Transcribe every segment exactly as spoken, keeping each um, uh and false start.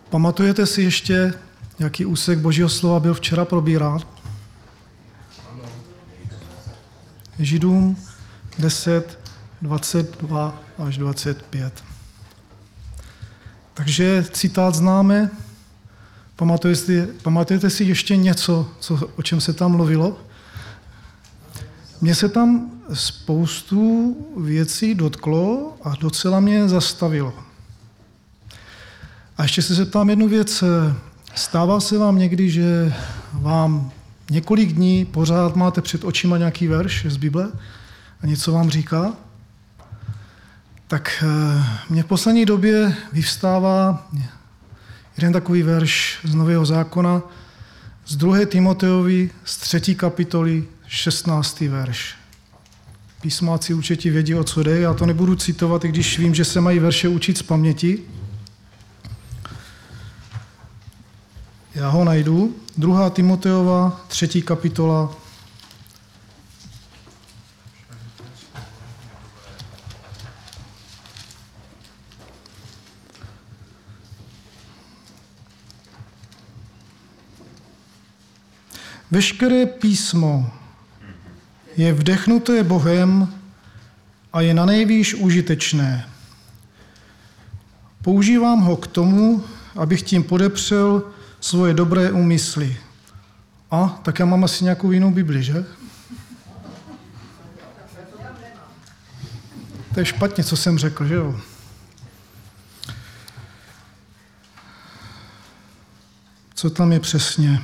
Pamatujete si ještě, jaký úsek Božího slova byl včera probírán? Židům deset, dvacet dva až dvacet pět. Takže citát známe. Pamatujete si, pamatujete si ještě něco, co, o čem se tam mluvilo? Mně se tam spoustu věcí dotklo a docela mě zastavilo. A ještě se zeptám jednu věc. Stává se vám někdy, že vám několik dní pořád máte před očima nějaký verš z Bible a něco vám říká? Tak mně v poslední době vyvstává jeden takový verš z Nového zákona, z druhé Timoteovi, z třetí kapitoly, šestnáctý verš. Písmáci určitě vědí, o co jde, já to nebudu citovat, i když vím, že se mají verše učit z paměti. Já ho najdu. druhá Timoteova, třetí kapitola. Veškeré písmo je vdechnuté Bohem a je nanejvýš užitečné. Používám ho k tomu, abych tím podepřel svoje dobré úmysly. A, tak já mám asi nějakou jinou Bibli, že? To je špatně, co jsem řekl, že jo? Co tam je přesně?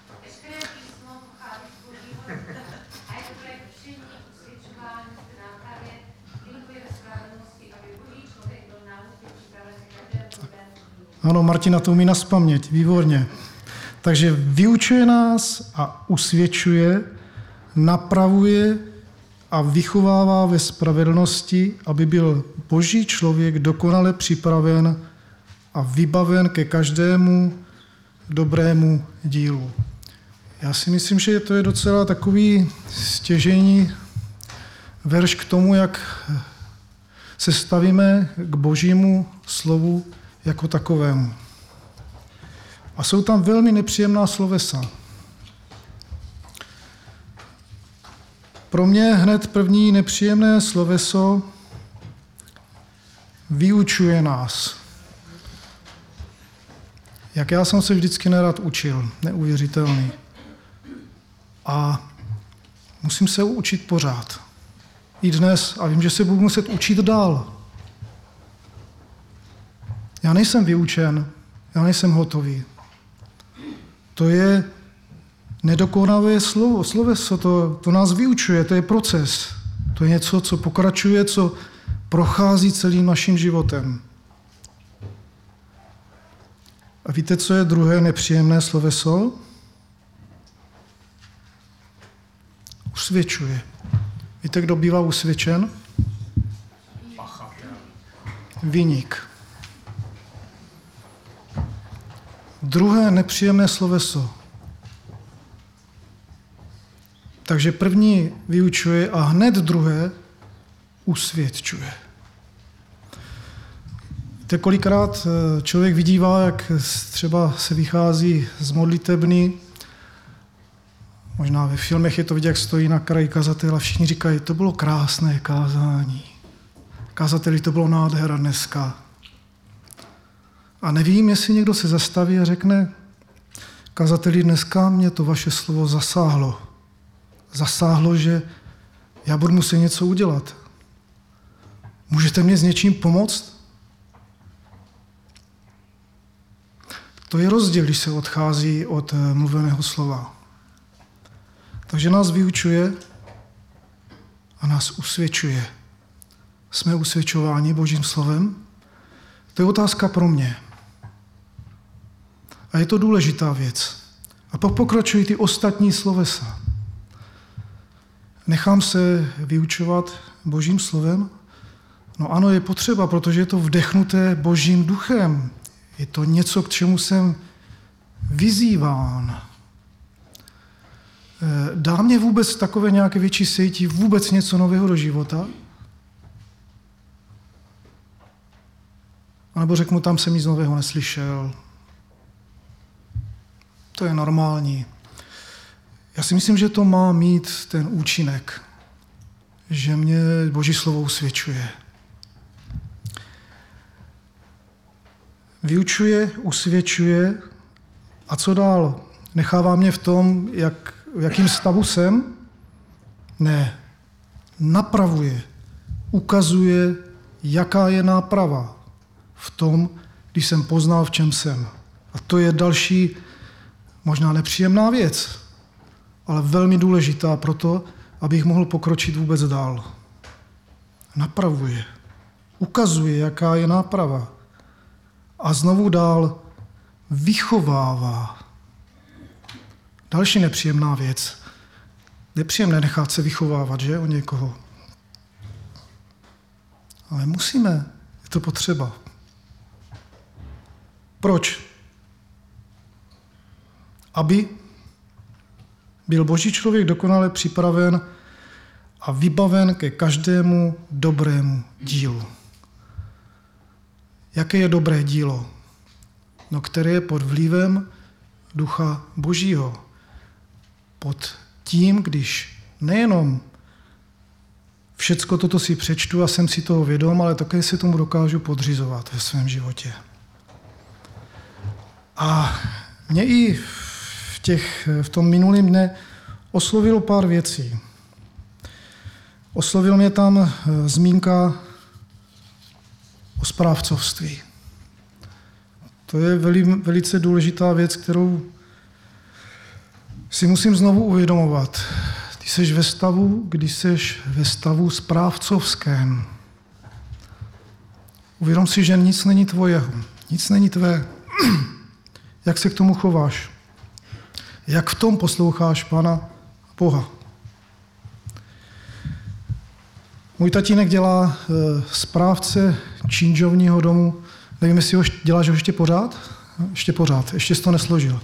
Ano, Martina to umí nazpaměť, výborně. Takže vyučuje nás a usvědčuje, napravuje a vychovává ve spravedlnosti, aby byl Boží člověk dokonale připraven a vybaven ke každému dobrému dílu. Já si myslím, že to je docela takový stěžejní verš k tomu, jak se stavíme k Božímu slovu jako takovému. A jsou tam velmi nepříjemná slovesa. Pro mě hned první nepříjemné sloveso vyučuje nás. Jak já jsem se vždycky nerad učil, neuvěřitelný. A musím se učit pořád. I dnes. A vím, že se budu muset učit dál. Já nejsem vyučen, já nejsem hotový. To je nedokonalé slovo, sloveso, to, to nás vyučuje, to je proces. To je něco, co pokračuje, co prochází celým naším životem. A víte, co je druhé nepříjemné sloveso? Usvědčuje. Víte, kdo bývá usvědčen? Viník. Druhé nepříjemné sloveso. Takže první vyučuje a hned druhé usvědčuje. Víte, kolikrát člověk vidívá, jak třeba se vychází z modlitebny, možná ve filmech je to vidět, jak stojí na kraji kazatel a všichni říkají, to bylo krásné kázání. Kazateli, to bylo nádhera dneska. A nevím, jestli někdo se zastaví a řekne, kazateli, dneska mě to vaše slovo zasáhlo. Zasáhlo, že já budu muset něco udělat. Můžete mě s něčím pomoct? To je rozdíl, když se odchází od mluveného slova. Takže nás vyučuje a nás usvědčuje. Jsme usvědčováni Božím slovem? To je otázka pro mě. A je to důležitá věc. A pak pokračují ty ostatní slovesa. Nechám se vyučovat Božím slovem? No ano, je potřeba, protože je to vdechnuté Božím duchem. Je to něco, k čemu jsem vyzýván. Dá mě vůbec takové nějaké větší sejtí vůbec něco nového do života? A nebo řeknu, tam jsem nic nového neslyšel. to je normální. Já si myslím, že to má mít ten účinek, že mě Boží slovo usvědčuje. Vyučuje, usvědčuje a co dál? Nechává mě v tom, jak, v jakým stavu jsem? Ne. Napravuje. Ukazuje, jaká je náprava v tom, když jsem poznal, v čem jsem. A to je další, možná nepříjemná věc, ale velmi důležitá pro to, abych mohl pokročit vůbec dál. Napravuje. Ukazuje, jaká je náprava. A znovu dál vychovává. Další nepříjemná věc. Nepříjemné nechat se vychovávat, že, o někoho. Ale musíme, je to potřeba. Proč? Aby byl Boží člověk dokonale připraven a vybaven ke každému dobrému dílu. Jaké je dobré dílo? No, které je pod vlivem Ducha Božího. Pod tím, když nejenom všecko toto si přečtu a jsem si toho vědom, ale také si tomu dokážu podřizovat ve svém životě. A mě i v, těch, v tom minulém dne oslovilo pár věcí. Oslovil mě tam zmínka o správcovství. To je veli, velice důležitá věc, kterou si musím znovu uvědomovat. Ty jsi ve stavu, kdy jsi ve stavu správcovském. Uvědom si, že nic není tvojeho, nic není tvé. Jak se k tomu chováš? Jak v tom posloucháš Pana Boha? Můj tatínek dělá e, správce činžovního domu. Nevím, jestli ho děláš ho ještě pořád? Ještě pořád, ještě jsi to nesložil.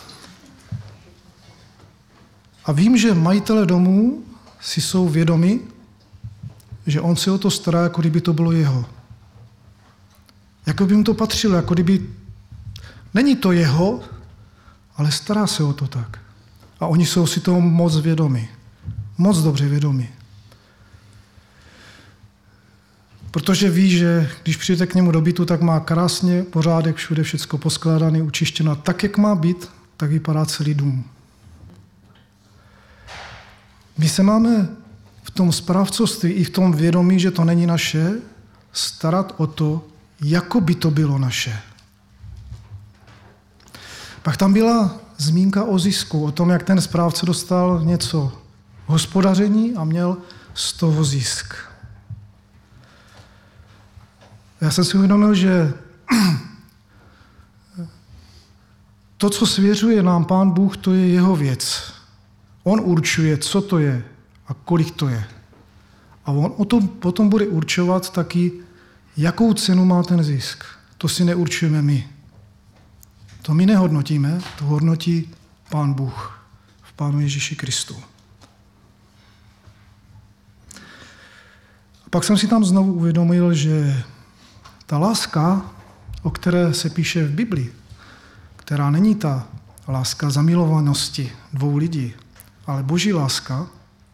A vím, že majitele domů si jsou vědomi, že on se o to stará, jako kdyby to bylo jeho. Jako by mu to patřilo, jako kdyby... Není to jeho, ale stará se o to tak. A oni jsou si toho moc vědomi. Moc dobře vědomi. Protože ví, že když přijde k němu do bytu, tak má krásně pořádek, všude všecko poskládané, učištěno. Tak, jak má být, tak vypadá celý dům. My se máme v tom správcovství i v tom vědomí, že to není naše, starat o to, jako by to bylo naše. Pak tam byla zmínka o zisku, o tom, jak ten správce dostal něco hospodaření a měl z toho zisk. Já jsem si uvědomil, že to, co svěřuje nám Pán Bůh, to je jeho věc. On určuje, co to je a kolik to je. A on o tom potom bude určovat taky, jakou cenu má ten zisk. To si neurčujeme my. To my nehodnotíme, to hodnotí Pán Bůh v Pánu Ježíši Kristu. A pak jsem si tam znovu uvědomil, že ta láska, o které se píše v Biblii, která není ta láska zamilovanosti dvou lidí, ale Boží láska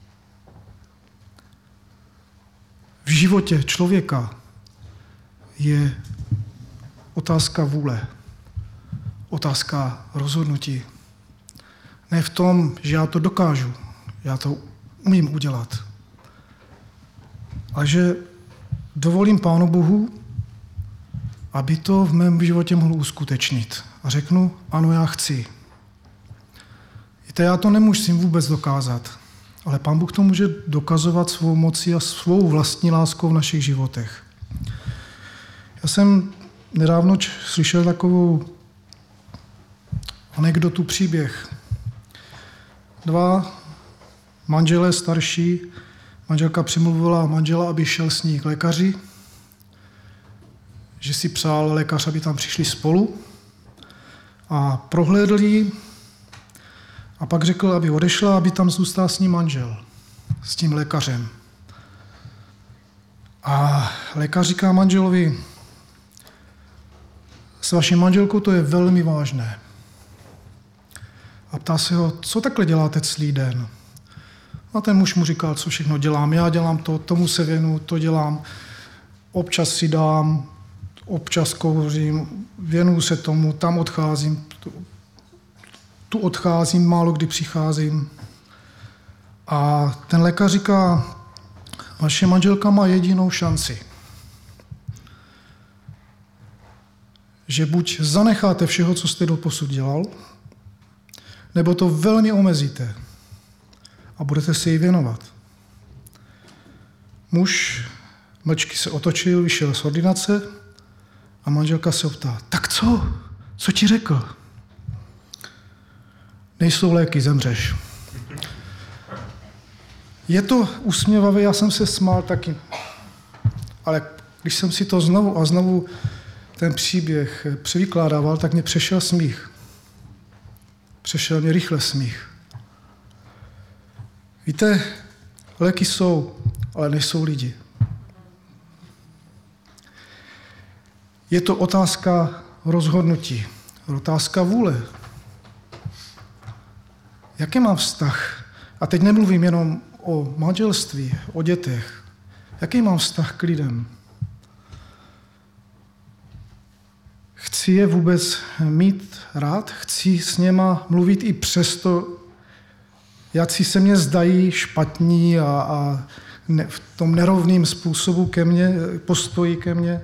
v životě člověka je otázka vůle, otázka rozhodnutí. Ne v tom, že já to dokážu, já to umím udělat, ale že dovolím Pánu Bohu, aby to v mém životě mohl uskutečnit. A řeknu, ano, já chci. Víte, já to nemusím vůbec dokázat, ale Pán Bůh to může dokazovat svou mocí a svou vlastní láskou v našich životech. Já jsem nedávno č- slyšel takovou anekdotu, příběh. Dva manželé starší, manželka přimluvila manžela, aby šel s ní k lékaři, že si přál lékař, aby tam přišli spolu a prohlédl ji a pak řekl, aby odešla, aby tam zůstal s ní manžel, s tím lékařem. A lékař říká manželovi, s vaší manželkou to je velmi vážné. ptá se ho, co takhle děláte celý den? A ten muž mu říkal, co všechno dělám. Já dělám to, tomu se věnu, to dělám. Občas si dám, občas kouřím, věnuju se tomu, tam odcházím, tu, tu odcházím, málo kdy přicházím. A ten lékař říká, vaše manželka má jedinou šanci. Že buď zanecháte všeho, co jste doposud dělal, nebo to velmi omezíte a budete se jí věnovat. Muž mlčky se otočil, vyšel z ordinace a manželka se optá, tak co? Co ti řekl? Nejsou léky, zemřeš. Je to usměvavé, já jsem se smál taky. Ale když jsem si to znovu a znovu ten příběh převykládával, tak mě přešel smích. Přešel mě rychle smích. Víte, léky jsou, ale nejsou lidi. Je to otázka rozhodnutí, otázka vůle. Jaký mám vztah? A teď nemluvím jenom o manželství, o dětech. Jaký mám vztah k lidem? Chci je vůbec mít rád? Chci s něma mluvit i přesto, jací se mě zdají špatní a, a ne, v tom nerovným způsobu ke mně, postoji ke mně?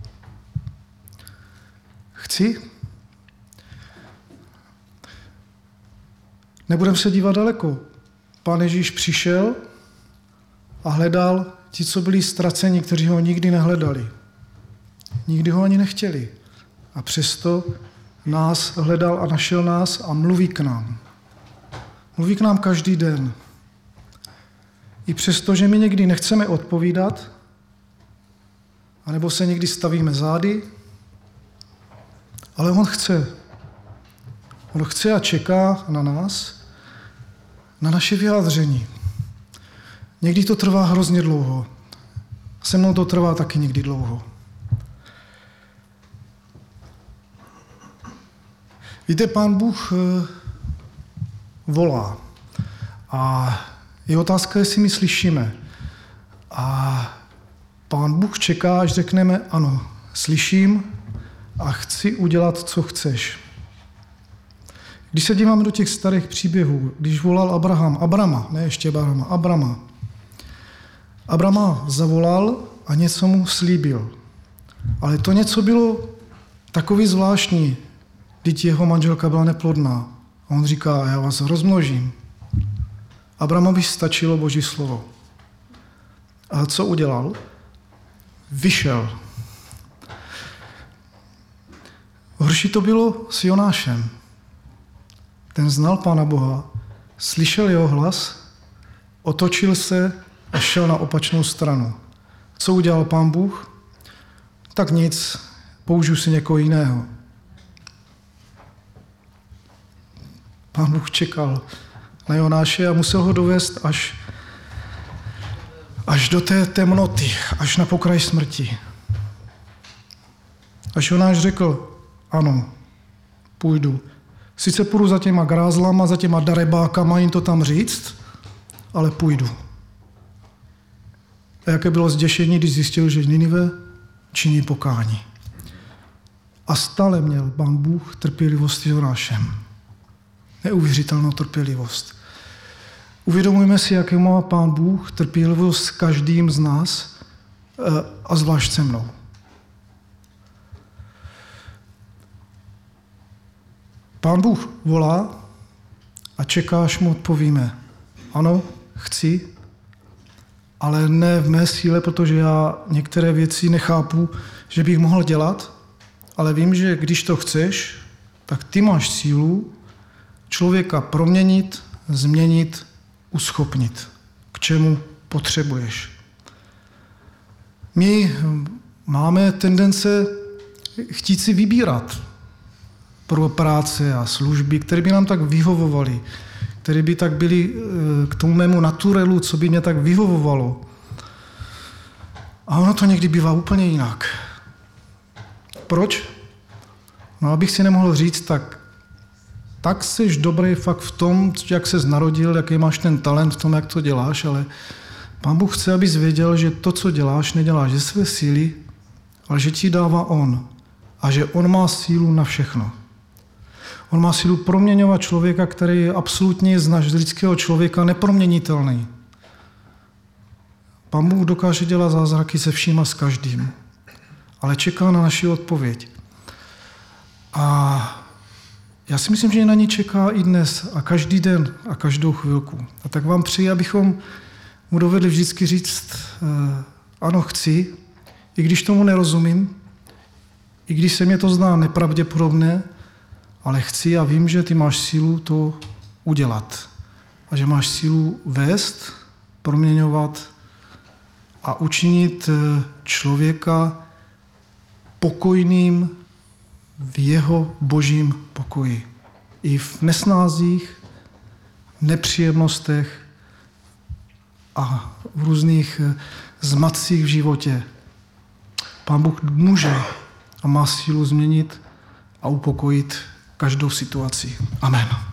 Chci? Nebudem se dívat daleko. Pán Ježíš přišel a hledal ti, co byli ztraceni, kteří ho nikdy nehledali. Nikdy ho ani nechtěli. A přesto nás hledal a našel nás a mluví k nám. Mluví k nám každý den. I přesto, že my někdy nechceme odpovídat, anebo se někdy stavíme zády, ale on chce. On chce a čeká na nás, na naše vyjádření. Někdy to trvá hrozně dlouho. Se mnou to trvá taky někdy dlouho. Víte, Pán Bůh volá. A je otázka, jestli my slyšíme. A Pán Bůh čeká, až řekneme, ano, slyším a chci udělat, co chceš. Když se díváme do těch starých příběhů, když volal Abraham, Abrama, ne ještě Abrahama, Abrama. Abrama zavolal a něco mu slíbil. Ale to něco bylo takový zvláštní, vždyť jeho manželka byla neplodná. A on říká, já vás rozmnožím. Abramovi stačilo Boží slovo. A co udělal? Vyšel. Horší to bylo s Jonášem. Ten znal Pána Boha, slyšel jeho hlas, otočil se a šel na opačnou stranu. Co udělal Pán Bůh? Tak nic, použiju si někoho jiného. Pán Bůh čekal na Jonáše a musel ho dovést až, až do té temnoty, až na pokraj smrti. Až Jonáš řekl, ano, půjdu. Sice půjdu za těma grázlama, za těma darebákama jim to tam říct, ale půjdu. A jaké bylo zděšení, když zjistil, že Ninive činí pokání. A stále měl Pán Bůh trpělivost s Jonášem. Neuvěřitelnou trpělivost. Uvědomujeme si, jaké má Pán Bůh trpělivost s každým z nás a zvlášť se mnou. Pán Bůh volá a čeká, až mu odpovíme. Ano, chci, ale ne v mé síle, protože já některé věci nechápu, že bych mohl dělat, ale vím, že když to chceš, tak ty máš sílu člověka proměnit, změnit, uschopnit, k čemu potřebuješ. My máme tendence chtít si vybírat pro práce a služby, které by nám tak vyhovovaly, které by tak byly k tomu mému naturelu, co by mě tak vyhovovalo. A ono to někdy bývá úplně jinak. Proč? No, abych si nemohl říct, tak tak jsi dobrý fakt v tom, jak ses narodil, jaký máš ten talent v tom, jak to děláš, ale Pán Bůh chce, abys věděl, že to, co děláš, neděláš ze své síly, ale že ti dává On. A že On má sílu na všechno. On má sílu proměňovat člověka, který je absolutně z našeho lidského člověka neproměnitelný. Pán Bůh dokáže dělat zázraky se vším a s každým, ale čeká na naši odpověď. A já si myslím, že na ní čeká i dnes a každý den a každou chvilku. A tak vám přeji, abychom mu dovedli vždycky říct, ano, chci, i když tomu nerozumím, i když se mě to zdá nepravděpodobné, ale chci a vím, že ty máš sílu to udělat. A že máš sílu vést, proměňovat a učinit člověka pokojným v jeho božím pokoji. I v nesnázích, nepříjemnostech a v různých zmatcích v životě. Pán Bůh může a má sílu změnit a upokojit každou situaci. Amen.